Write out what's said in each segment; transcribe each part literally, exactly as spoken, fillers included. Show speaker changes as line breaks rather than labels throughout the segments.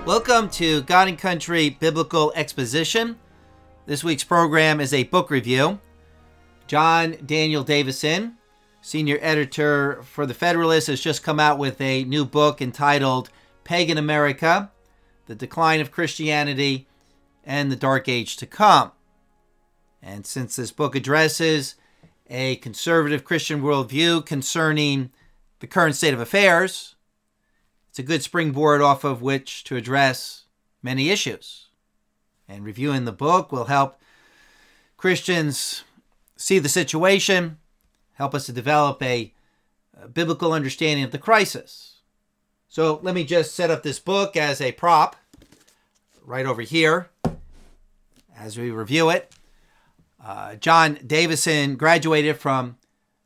Welcome to God and Country Biblical Exposition. This week's program is a book review. John Daniel Davison, senior editor for The Federalist, has just come out with a new book entitled Pagan America, The Decline of Christianity and the Dark Age to Come. And since this book addresses a conservative Christian worldview concerning the current state of affairs, it's a good springboard off of which to address many issues. And reviewing the book will help Christians see the situation, help us to develop a, a biblical understanding of the crisis. So let me just set up this book as a prop right over here as we review it. Uh, John Davison graduated from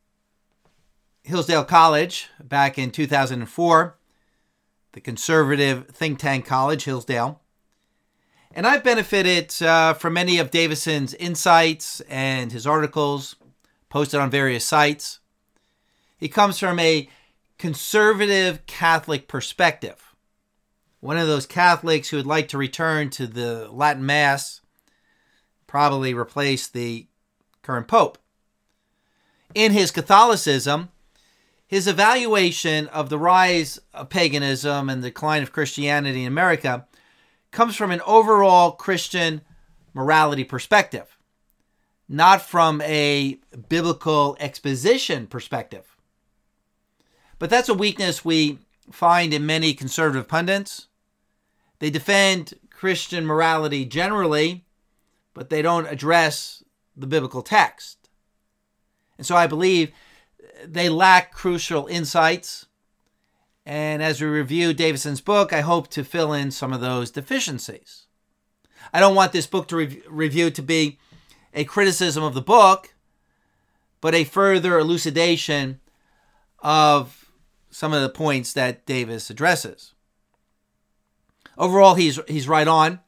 Hillsdale College back in two thousand four. The conservative think tank college, Hillsdale. And I've benefited uh, from many of Davison's insights and his articles posted on various sites. He comes from a conservative Catholic perspective. One of those Catholics who would like to return to the Latin Mass, probably replace the current Pope. In his Catholicism, his evaluation of the rise of paganism and the decline of Christianity in America comes from an overall Christian morality perspective, not from a biblical exposition perspective. But that's a weakness we find in many conservative pundits. They defend Christian morality generally, but they don't address the biblical text. And so I believe they lack crucial insights. And as we review Davison's book, I hope to fill in some of those deficiencies. I don't want this book to re- review to be a criticism of the book, but a further elucidation of some of the points that Davis addresses. Overall, he's he's right on.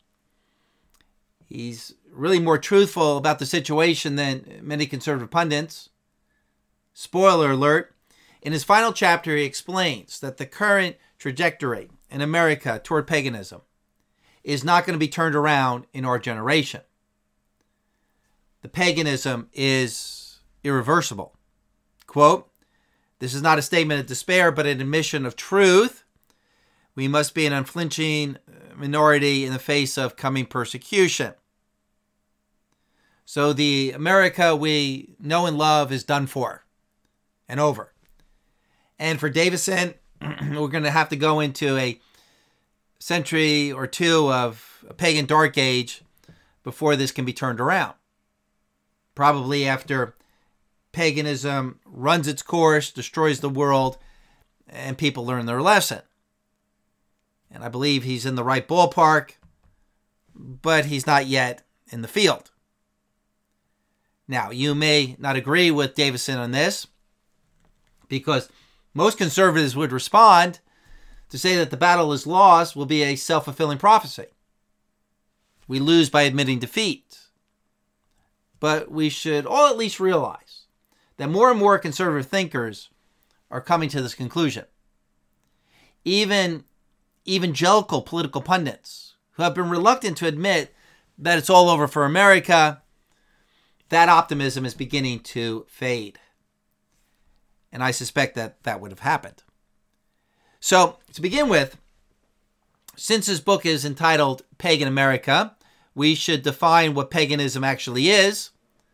He's really more truthful about the situation than many conservative pundits. Spoiler alert, in his final chapter, he explains that the current trajectory in America toward paganism is not going to be turned around in our generation. The paganism is irreversible. Quote, "This is not a statement of despair, but an admission of truth. We must be an unflinching minority in the face of coming persecution." So the America we know and love is done for and over. And for Davison, we're going to have to go into a century or two of a pagan dark age before this can be turned around. Probably after paganism runs its course, destroys the world, and people learn their lesson. And I believe he's in the right ballpark, but he's not yet in the field. Now, you may not agree with Davison on this, because most conservatives would respond to say that the battle is lost will be a self-fulfilling prophecy. We lose by admitting defeat. But we should all at least realize that more and more conservative thinkers are coming to this conclusion. Even evangelical political pundits who have been reluctant to admit that it's all over for America, that optimism is beginning to fade. And I suspect that that would have happened. So, to begin with, since this book is entitled Pagan America, we should define what paganism actually is.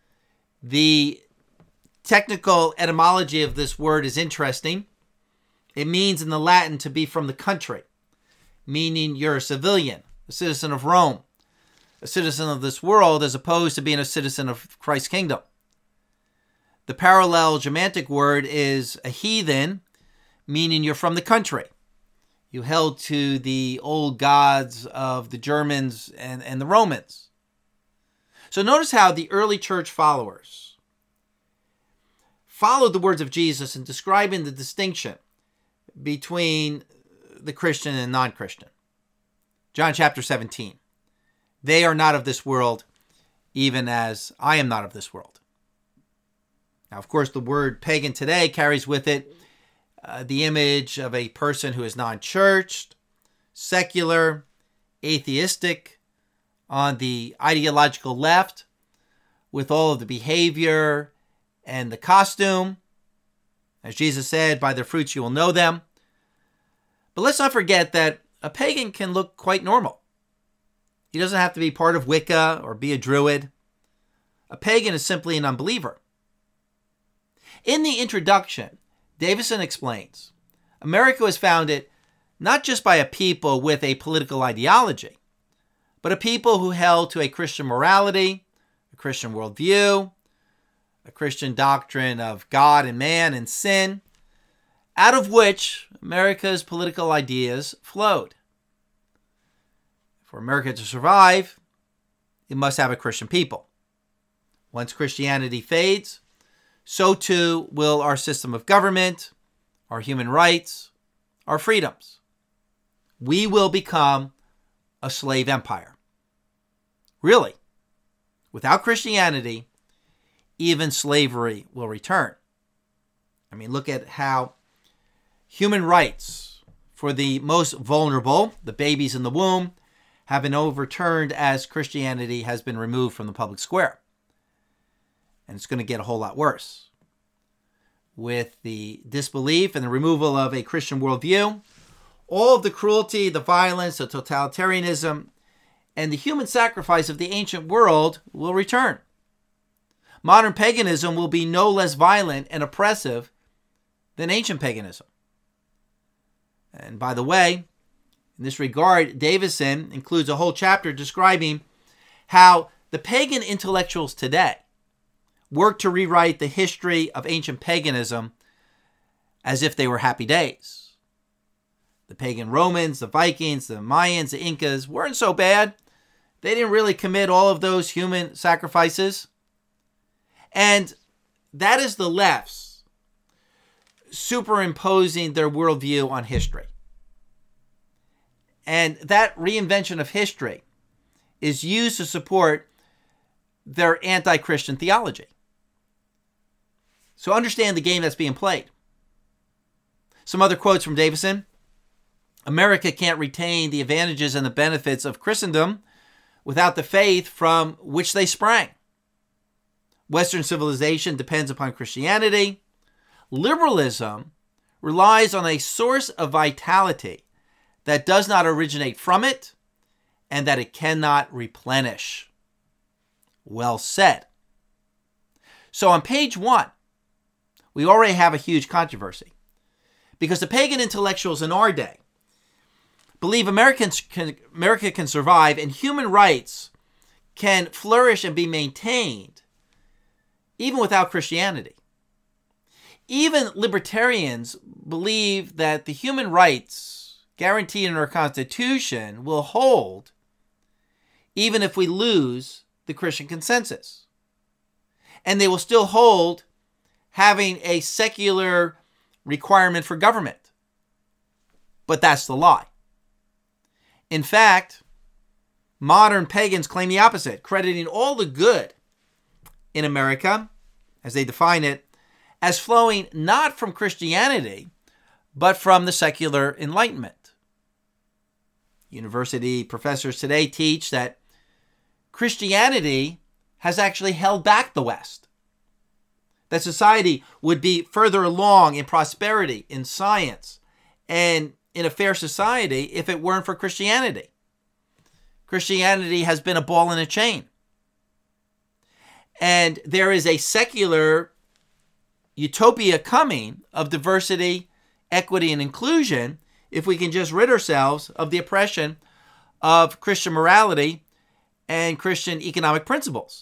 The technical etymology of this word is interesting. It means in the Latin to be from the country, meaning you're a civilian, a citizen of Rome, a citizen of this world, as opposed to being a citizen of Christ's kingdom. The parallel Germanic word is a heathen, meaning you're from the country. You held to the old gods of the Germans and, and the Romans. So notice how the early church followers followed the words of Jesus in describing the distinction between the Christian and non-Christian. John chapter seventeen. They are not of this world, even as I am not of this world. Now, of course, the word pagan today carries with it uh, the image of a person who is non-churched, secular, atheistic on the ideological left with all of the behavior and the costume. As Jesus said, by their fruits you will know them. But let's not forget that a pagan can look quite normal. He doesn't have to be part of Wicca or be a druid. A pagan is simply an unbeliever. In the introduction, Davison explains, America was founded not just by a people with a political ideology, but a people who held to a Christian morality, a Christian worldview, a Christian doctrine of God and man and sin, out of which America's political ideas flowed. For America to survive, it must have a Christian people. Once Christianity fades, so too will our system of government, our human rights, our freedoms. We will become a slave empire. Really, without Christianity, even slavery will return. I mean, look at how human rights for the most vulnerable, the babies in the womb, have been overturned as Christianity has been removed from the public square. And it's going to get a whole lot worse. With the disbelief and the removal of a Christian worldview, all of the cruelty, the violence, the totalitarianism, and the human sacrifice of the ancient world will return. Modern paganism will be no less violent and oppressive than ancient paganism. And by the way, in this regard, Davison includes a whole chapter describing how the pagan intellectuals today work to rewrite the history of ancient paganism as if they were happy days. The pagan Romans, the Vikings, the Mayans, the Incas weren't so bad. They didn't really commit all of those human sacrifices. And that is the left's superimposing their worldview on history. And that reinvention of history is used to support their anti-Christian theology. So understand the game that's being played. Some other quotes from Davison. America can't retain the advantages and the benefits of Christendom without the faith from which they sprang. Western civilization depends upon Christianity. Liberalism relies on a source of vitality that does not originate from it and that it cannot replenish. Well said. So on page one, we already have a huge controversy because the pagan intellectuals in our day believe Americans can, America can survive and human rights can flourish and be maintained even without Christianity. Even libertarians believe that the human rights guaranteed in our Constitution will hold even if we lose the Christian consensus. And they will still hold having a secular requirement for government. But that's the lie. In fact, modern pagans claim the opposite, crediting all the good in America, as they define it, as flowing not from Christianity, but from the secular Enlightenment. University professors today teach that Christianity has actually held back the West. That society would be further along in prosperity, in science, and in a fair society if it weren't for Christianity. Christianity has been a ball and a chain. And there is a secular utopia coming of diversity, equity, and inclusion if we can just rid ourselves of the oppression of Christian morality and Christian economic principles.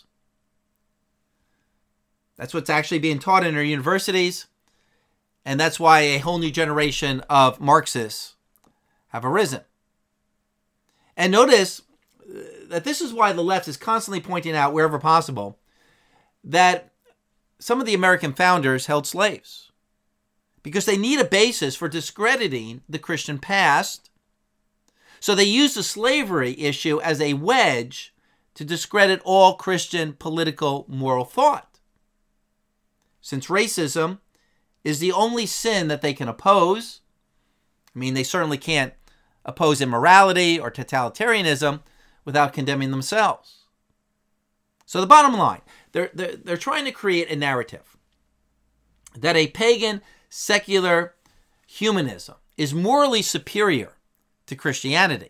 That's what's actually being taught in our universities. And that's why a whole new generation of Marxists have arisen. And notice that this is why the left is constantly pointing out, wherever possible, that some of the American founders held slaves. Because they need a basis for discrediting the Christian past. So they use the slavery issue as a wedge to discredit all Christian political moral thought. Since racism is the only sin that they can oppose, I mean, they certainly can't oppose immorality or totalitarianism without condemning themselves. So the bottom line, they're, they're, they're trying to create a narrative that a pagan, secular humanism is morally superior to Christianity.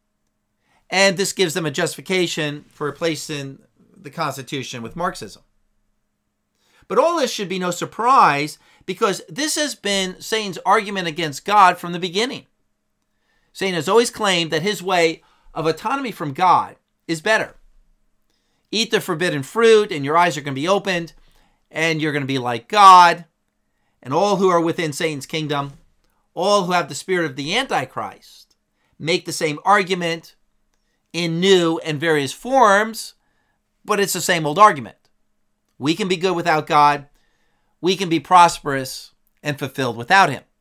And this gives them a justification for replacing the Constitution with Marxism. But all this should be no surprise, because this has been Satan's argument against God from the beginning. Satan has always claimed that his way of autonomy from God is better. Eat the forbidden fruit and your eyes are going to be opened and you're going to be like God. And all who are within Satan's kingdom, all who have the spirit of the Antichrist, make the same argument in new and various forms, but it's the same old argument. We can be good without God. We can be prosperous and fulfilled without him.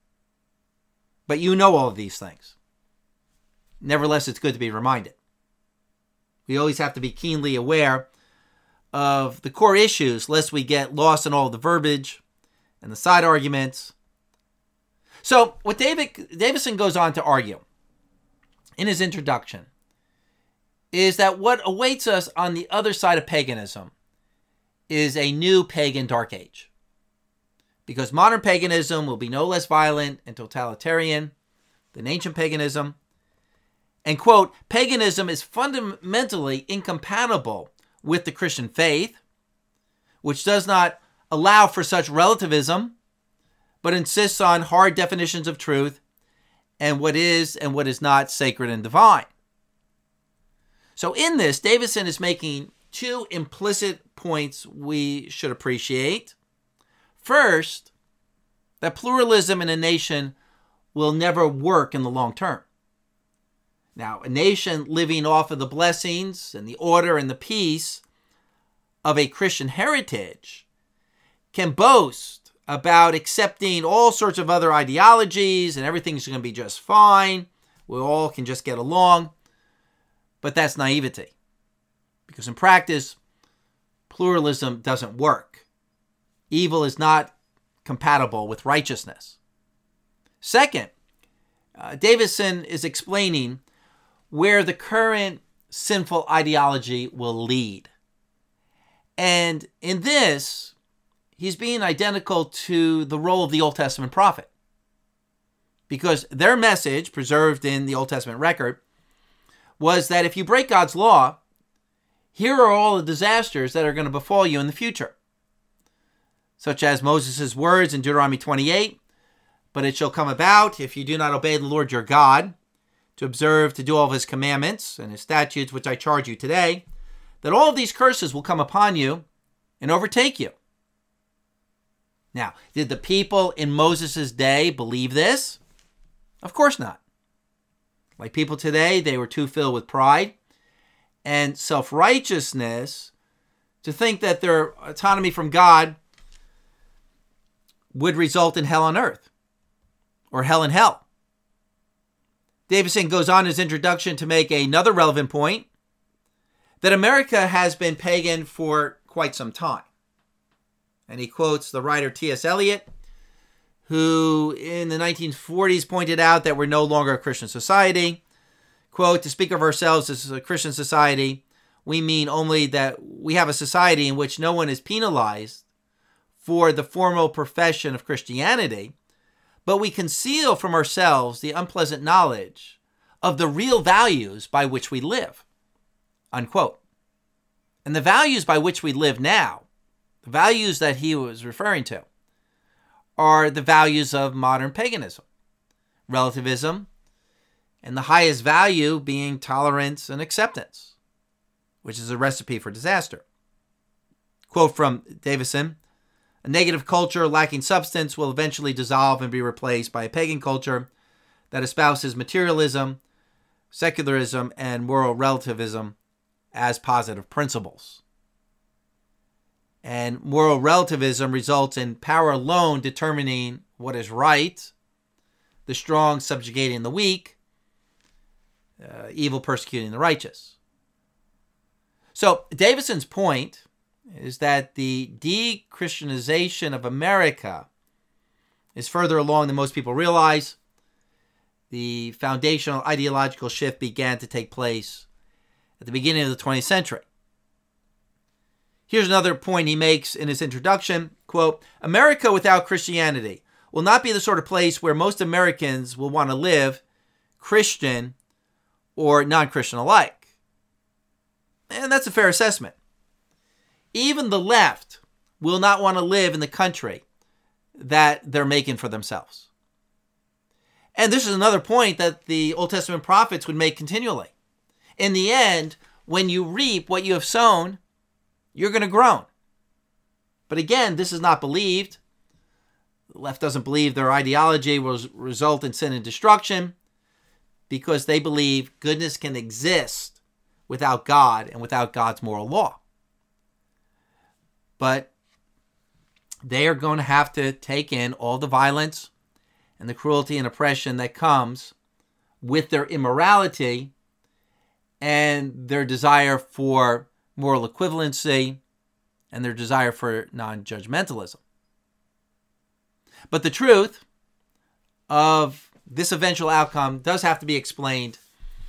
But you know all of these things. Nevertheless, it's good to be reminded. We always have to be keenly aware of the core issues, lest we get lost in all the verbiage and the side arguments. So, what David Davison goes on to argue in his introduction is that what awaits us on the other side of paganism is a new pagan dark age. Because modern paganism will be no less violent and totalitarian than ancient paganism. And, quote, paganism is fundamentally incompatible with the Christian faith, which does not allow for such relativism, but insists on hard definitions of truth and what is and what is not sacred and divine. So in this, Davison is making two implicit points we should appreciate. First, that pluralism in a nation will never work in the long term. Now, a nation living off of the blessings and the order and the peace of a Christian heritage can boast about accepting all sorts of other ideologies and everything's going to be just fine. We all can just get along. But that's naivety. Because in practice, pluralism doesn't work. Evil is not compatible with righteousness. Second, uh, Davison is explaining where the current sinful ideology will lead. And in this, he's being identical to the role of the Old Testament prophet. Because their message, preserved in the Old Testament record, was that if you break God's law, here are all the disasters that are going to befall you in the future. Such as Moses' words in Deuteronomy twenty-eight, but it shall come about, if you do not obey the Lord your God, to observe, to do all of his commandments and his statutes, which I charge you today, that all of these curses will come upon you and overtake you. Now, did the people in Moses' day believe this? Of course not. Like people today, they were too filled with pride and self-righteousness to think that their autonomy from God would result in hell on earth or hell in hell. Davison goes on in his introduction to make another relevant point, that America has been pagan for quite some time. And he quotes the writer T S Eliot, who in the nineteen forties pointed out that we're no longer a Christian society. Quote, to speak of ourselves as a Christian society, we mean only that we have a society in which no one is penalized for the formal profession of Christianity, but we conceal from ourselves the unpleasant knowledge of the real values by which we live. Unquote. And the values by which we live now, the values that he was referring to, are the values of modern paganism, relativism, and the highest value being tolerance and acceptance, which is a recipe for disaster. Quote from Davison, a negative culture lacking substance will eventually dissolve and be replaced by a pagan culture that espouses materialism, secularism, and moral relativism as positive principles. And moral relativism results in power alone determining what is right, the strong subjugating the weak, uh, evil persecuting the righteous. So Davison's point is that the de-Christianization of America is further along than most people realize, the foundational ideological shift began to take place at the beginning of the twentieth century. Here's another point he makes in his introduction, quote, America without Christianity will not be the sort of place where most Americans will want to live, Christian or non-Christian alike. And that's a fair assessment. Even the left will not want to live in the country that they're making for themselves. And this is another point that the Old Testament prophets would make continually. In the end, when you reap what you have sown, you're going to groan. But again, this is not believed. The left doesn't believe their ideology will result in sin and destruction because they believe goodness can exist without God and without God's moral law. But they are going to have to take in all the violence and the cruelty and oppression that comes with their immorality and their desire for moral equivalency and their desire for non-judgmentalism. But the truth of this eventual outcome does have to be explained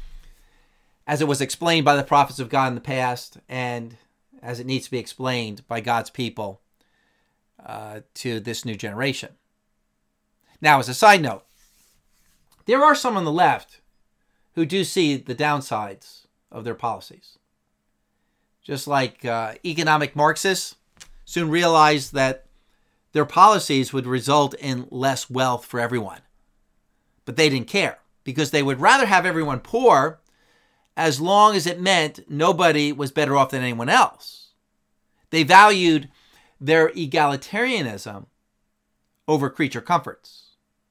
as it was explained by the prophets of God in the past and as it needs to be explained by God's people uh, to this new generation. Now, as a side note, there are some on the left who do see the downsides of their policies. Just like uh, economic Marxists soon realized that their policies would result in less wealth for everyone. But they didn't care because they would rather have everyone poor as long as it meant nobody was better off than anyone else. They valued their egalitarianism over creature comforts.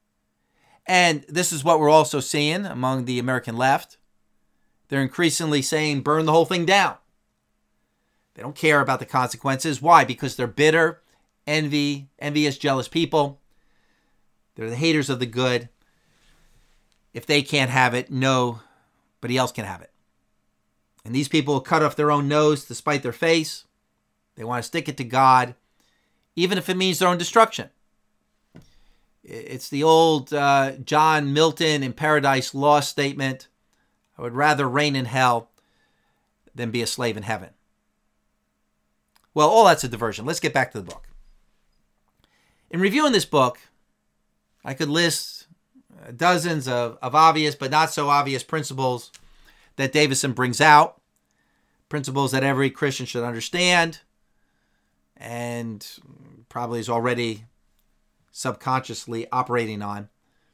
And this is what we're also seeing among the American left. They're increasingly saying, burn the whole thing down. They don't care about the consequences. Why? Because they're bitter, envy, envious, jealous people. They're the haters of the good. If they can't have it, nobody else can have it. And these people will cut off their own nose to spite their face. They want to stick it to God, even if it means their own destruction. It's the old uh, John Milton in Paradise Lost statement. I would rather reign in hell than be a slave in heaven. Well, all that's a diversion. Let's get back to the book. In reviewing this book, I could list dozens of, of obvious but not so obvious principles that Davison brings out, principles that every Christian should understand and probably is already subconsciously operating on.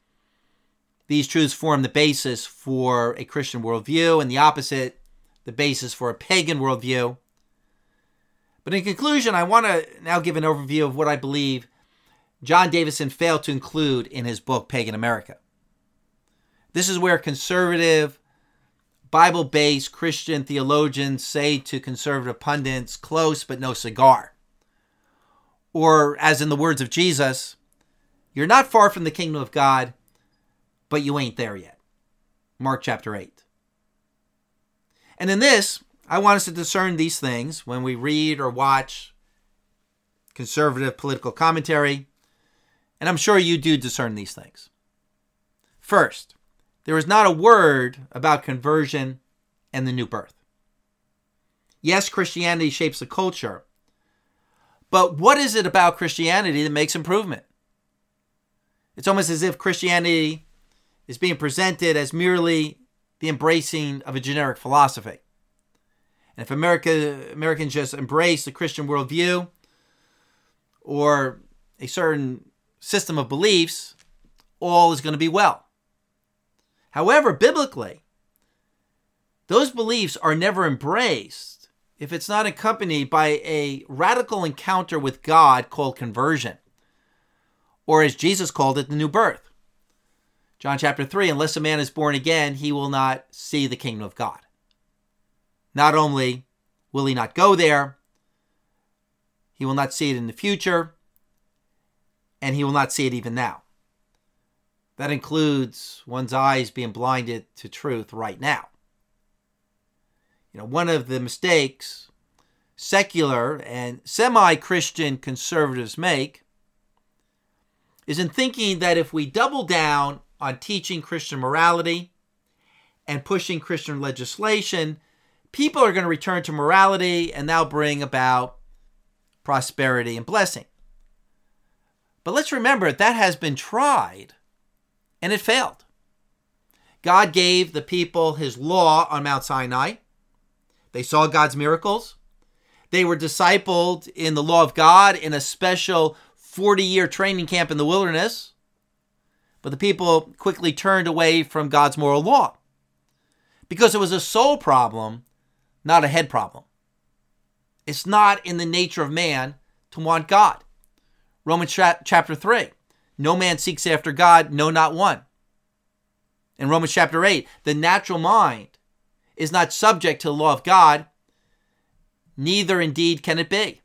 These truths form the basis for a Christian worldview, and the opposite, the basis for a pagan worldview. But in conclusion, I want to now give an overview of what I believe John Davison failed to include in his book, Pagan America. This is where conservative, Bible-based Christian theologians say to conservative pundits, close but no cigar. Or, as in the words of Jesus, you're not far from the kingdom of God, but you ain't there yet. Mark chapter eight. And in this, I want us to discern these things when we read or watch conservative political commentary, and I'm sure you do discern these things. First, there is not a word about conversion and the new birth. Yes, Christianity shapes the culture, but what is it about Christianity that makes improvement? It's almost as if Christianity is being presented as merely the embracing of a generic philosophy. And if America, Americans just embrace the Christian worldview or a certain system of beliefs, all is going to be well. However, biblically, those beliefs are never embraced if it's not accompanied by a radical encounter with God called conversion, or as Jesus called it, the new birth. John chapter three, unless a man is born again, he will not see the kingdom of God. Not only will he not go there, he will not see it in the future, and he will not see it even now. That includes one's eyes being blinded to truth right now. You know, one of the mistakes secular and semi-Christian conservatives make is in thinking that if we double down on teaching Christian morality and pushing Christian legislation, people are going to return to morality, and that'll bring about prosperity and blessing. But let's remember that has been tried, and it failed. God gave the people his law on Mount Sinai. They saw God's miracles. They were discipled in the law of God in a special forty-year training camp in the wilderness. But the people quickly turned away from God's moral law because it was a soul problem, not a head problem. It's not in the nature of man to want God. Romans chapter three, no man seeks after God, no, not one. In Romans chapter eight, the natural mind is not subject to the law of God, neither indeed can it be.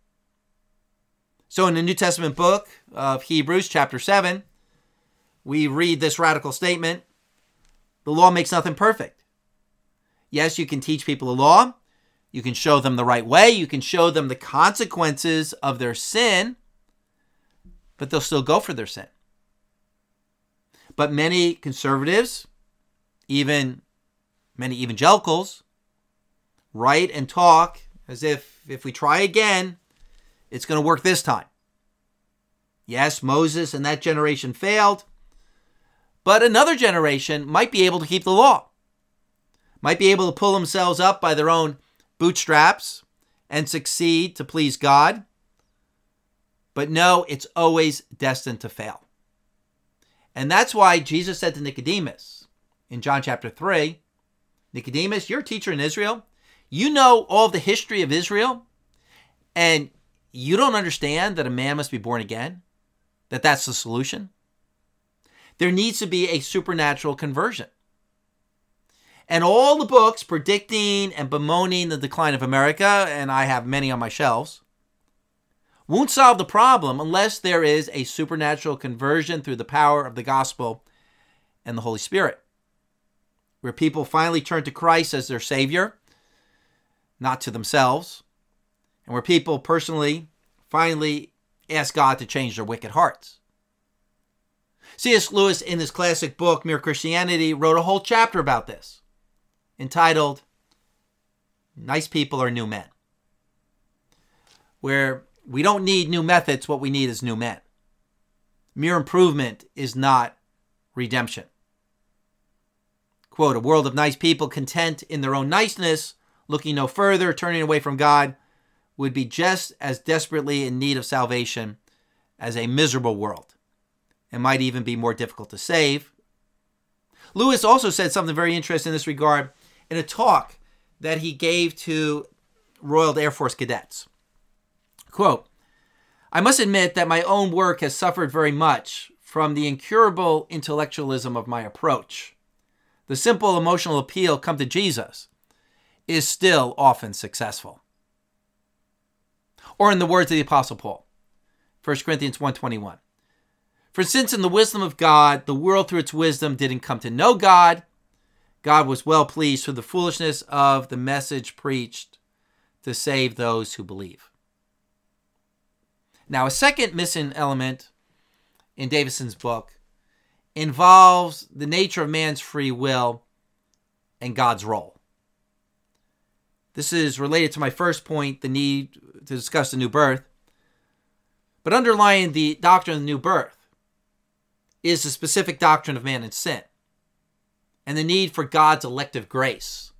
So in the New Testament book of Hebrews chapter seven, we read this radical statement: the law makes nothing perfect. Yes, you can teach people the law. You can show them the right way. You can show them the consequences of their sin, but they'll still go for their sin. But many conservatives, even many evangelicals, write and talk as if if we try again, it's going to work this time. Yes, Moses and that generation failed, but another generation might be able to keep the law, might be able to pull themselves up by their own bootstraps and succeed to please God. But no, it's always destined to fail. And that's why Jesus said to Nicodemus in John chapter three, Nicodemus, you're a teacher in Israel. You know all of the history of Israel, and you don't understand that a man must be born again, that that's the solution. There needs to be a supernatural conversion. And all the books predicting and bemoaning the decline of America, and I have many on my shelves, won't solve the problem unless there is a supernatural conversion through the power of the gospel and the Holy Spirit, where people finally turn to Christ as their Savior, not to themselves, and where people personally finally ask God to change their wicked hearts. C S Lewis, in his classic book, Mere Christianity, wrote a whole chapter about this, entitled, Nice People Are New Men, where we don't need new methods, what we need is new men. Mere improvement is not redemption. Quote, a world of nice people content in their own niceness, looking no further, turning away from God, would be just as desperately in need of salvation as a miserable world, and might even be more difficult to save. Lewis also said something very interesting in this regard in a talk that he gave to Royal Air Force cadets. Quote, I must admit that my own work has suffered very much from the incurable intellectualism of my approach. The simple emotional appeal, come to Jesus, is still often successful. Or in the words of the Apostle Paul, First Corinthians one twenty-one, for since in the wisdom of God, the world through its wisdom didn't come to know God, God was well pleased through the foolishness of the message preached to save those who believe. Now, a second missing element in Davison's book involves the nature of man's free will and God's role. This is related to my first point, the need to discuss the new birth. But underlying the doctrine of the new birth is the specific doctrine of man and sin and the need for God's elective grace.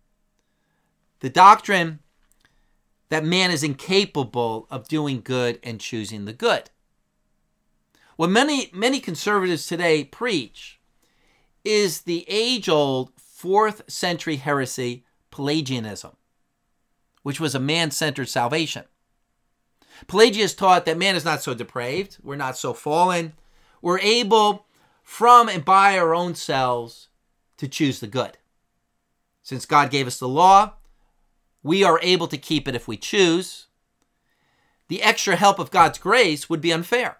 The doctrine that man is incapable of doing good and choosing the good. What many, many conservatives today preach is the age-old fourth century heresy, Pelagianism, which was a man-centered salvation. Pelagius taught that man is not so depraved, we're not so fallen, we're able from and by our own selves to choose the good. Since God gave us the law, we are able to keep it if we choose. The extra help of God's grace would be unfair.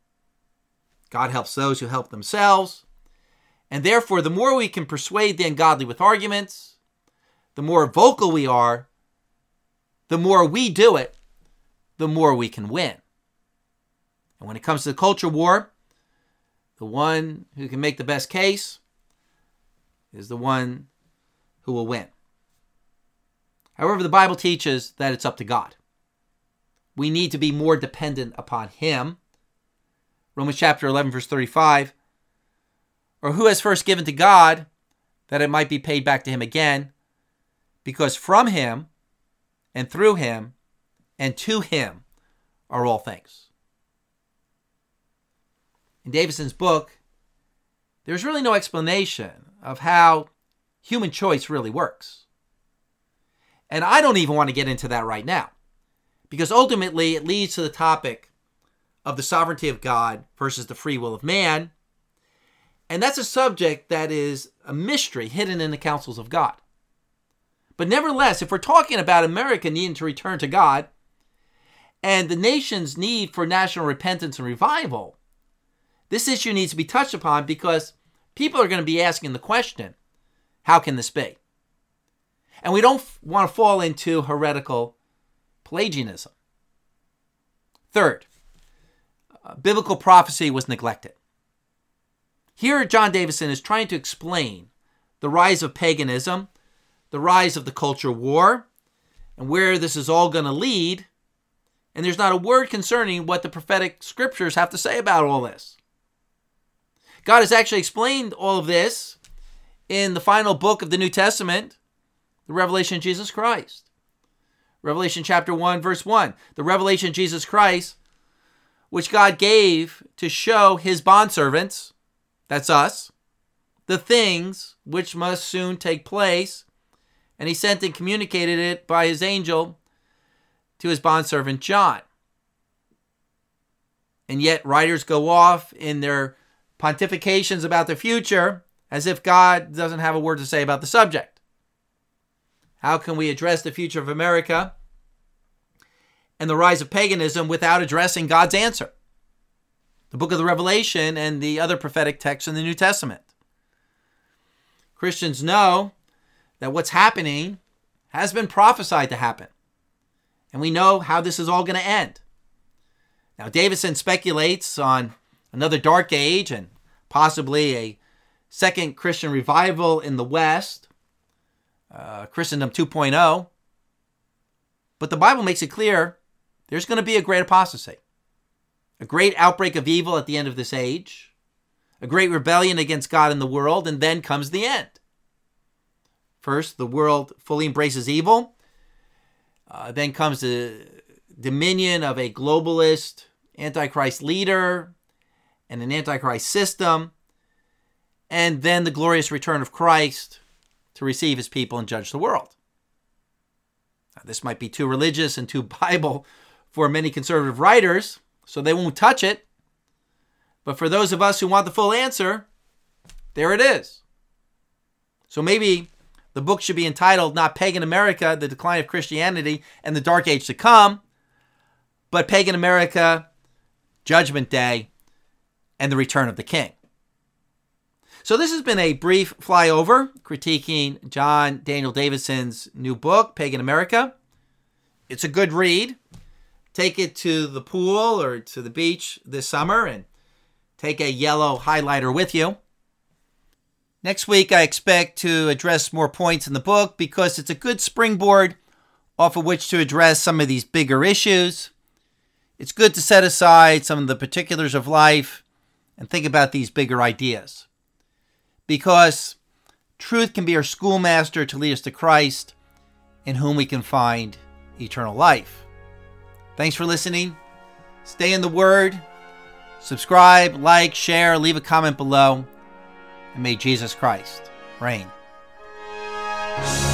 God helps those who help themselves, and therefore the more we can persuade the ungodly with arguments, the more vocal we are, the more we do it, the more we can win. And when it comes to the culture war, the one who can make the best case is the one who will win. However, the Bible teaches that it's up to God. We need to be more dependent upon Him. Romans chapter eleven, verse thirty-five. Or who has first given to God, that it might be paid back to Him again? Because from Him, and through Him, and to Him are all things. In Davidson's book, there's really no explanation of how human choice really works. And I don't even want to get into that right now, because ultimately it leads to the topic of the sovereignty of God versus the free will of man. And that's a subject that is a mystery hidden in the counsels of God. But nevertheless, if we're talking about America needing to return to God and the nation's need for national repentance and revival, this issue needs to be touched upon, because people are going to be asking the question, how can this be? And we don't want to fall into heretical Pelagianism. Third, uh, biblical prophecy was neglected. Here, John Davidson is trying to explain the rise of paganism, the rise of the culture war, and where this is all going to lead. And there's not a word concerning what the prophetic scriptures have to say about all this. God has actually explained all of this in the final book of the New Testament, the revelation of Jesus Christ. Revelation chapter one, verse one. The revelation of Jesus Christ, which God gave to show His bondservants, that's us, the things which must soon take place. And He sent and communicated it by His angel to His bondservant John. And yet writers go off in their pontifications about the future as if God doesn't have a word to say about the subject. How can we address the future of America and the rise of paganism without addressing God's answer? The book of the Revelation and the other prophetic texts in the New Testament. Christians know that what's happening has been prophesied to happen. And we know how this is all going to end. Now, Davidson speculates on another dark age and possibly a second Christian revival in the West, uh, Christendom two point oh. But the Bible makes it clear there's going to be a great apostasy, a great outbreak of evil at the end of this age, a great rebellion against God in the world, and then comes the end. First, the world fully embraces evil. Uh, then comes the dominion of a globalist Antichrist leader and an Antichrist system, and then the glorious return of Christ to receive His people and judge the world. Now, this might be too religious and too Bible for many conservative writers, so they won't touch it. But for those of us who want the full answer, there it is. So maybe the book should be entitled not Pagan America, the Decline of Christianity and the Dark Age to Come, but Pagan America, Judgment Day, and the Return of the King. So this has been a brief flyover critiquing John Daniel Davidson's new book, Pagan America. It's a good read. Take it to the pool or to the beach this summer and take a yellow highlighter with you. Next week, I expect to address more points in the book because it's a good springboard off of which to address some of these bigger issues. It's good to set aside some of the particulars of life and think about these bigger ideas. Because truth can be our schoolmaster to lead us to Christ, in whom we can find eternal life. Thanks for listening. Stay in the Word. Subscribe, like, share, leave a comment below. And may Jesus Christ reign.